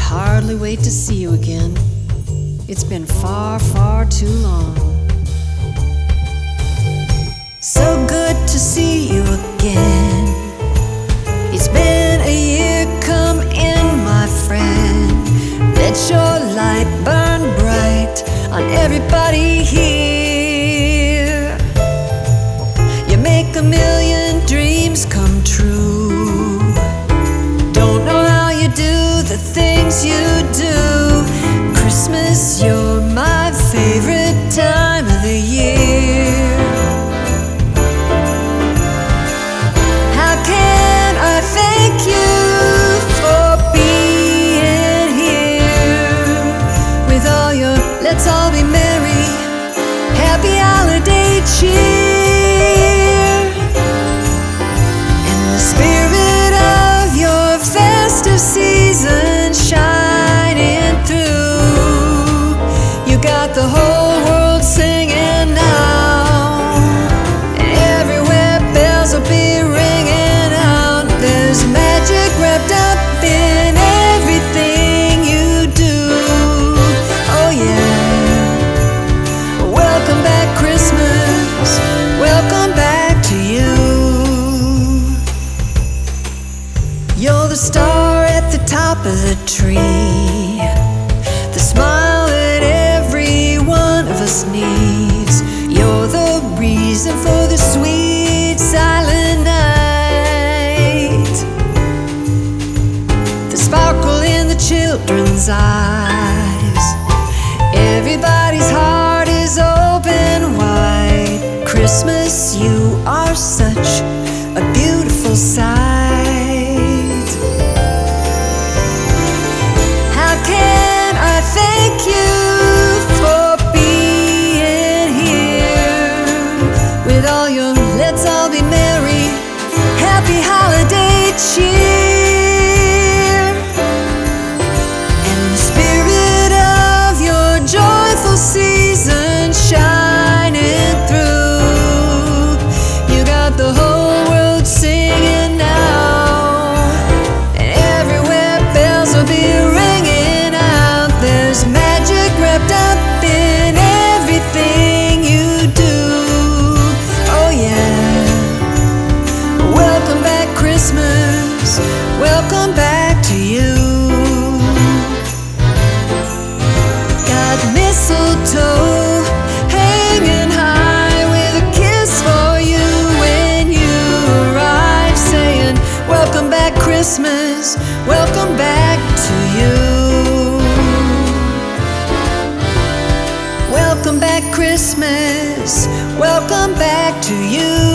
hardly wait to see you again. It's been far, far too long. So good to see you again. It's been a year, come in, my friend. Let your light burn bright on everybody here. You make a million dreams come true. Don't know how you do the things you do. Christmas, you're my favorite time of the year. How can I thank you for being here? With all your let's all be merry, happy holiday cheer. And the spirit of your festive season shining through. You got the whole world singing now. Everywhere bells will be ringing out. There's magic wrapped up in everything you do. Oh yeah. Welcome back, Christmas. Welcome back to you. You're the star at the top of the tree, the smile that every one of us needs. You're the reason for the sweet silent night, the sparkle in the children's eyes. Everybody's heart is open wide. Christmas, you are such a beautiful sight. How can I thank you for being here? With all your let's all be merry, happy holiday cheer. And the spirit of your joyful season shining through. You got the whole world singing now. And everywhere bells will be ringing out. There's magic wrapped up in everything you do. Oh yeah. Welcome back, Christmas. Welcome back to you. Got mistletoe hanging high with a kiss for you when you arrive, saying, welcome back, Christmas. Welcome back to you. Welcome back, Christmas. Welcome back to you.